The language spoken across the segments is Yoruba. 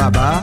Baba.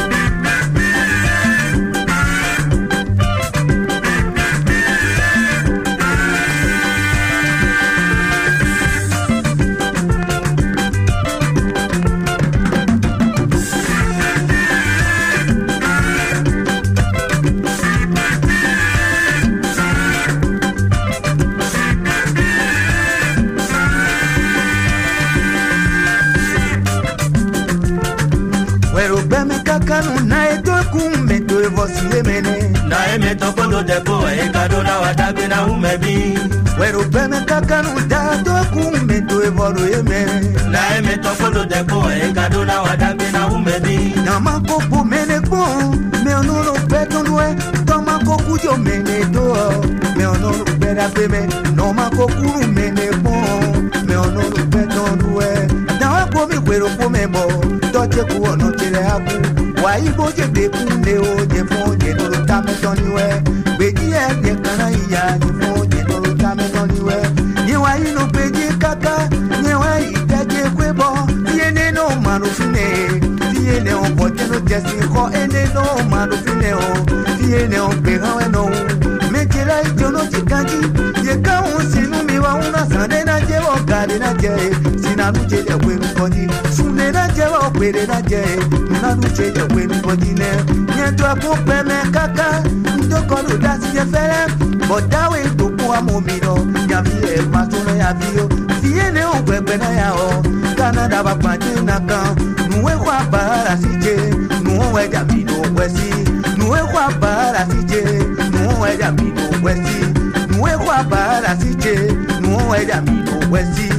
Kanu na eto kumbe to evosi emene na emeto kondo depo e kadona wadabe na umebi wero beme kakanu da to kumbe to evoro emene na emeto kondo depo e kadona wadabe na umebi na makopo mene po me onoro petonwe to makoku jo mene do me onoro bera beme no makoku mene po me onoro petonwe na wako mi wero po memo to je ku ono tire abu wa ibo je be kunde o je fo je no ta me toni we beji e je kana iya je fo je no ta me toni we ni wa ino beji kaka ni wa ite je kwebo ye ne no manu fine ye ne o bo je no je si ko ene no manu fine o ye ne o pe ha we no me je la jo no je kanji ye ka un sinu mi wa una sande na je o gade na je sinanu je je we ko ni sunne na je o pere na je na nu je je we ko ni ne ye to ko pe me kaka ndo ko lu da si je fere bo dawe to ko amomi no ya mi e ma to no ya bi o si ye ne o gbegbe na ya o Canada ba pade na kan nu we kwa bara si je nu we ja mi no we si nu we kwa bara si je nu we ja mi no we si nu we kwa bara si je nu we ja mi no we si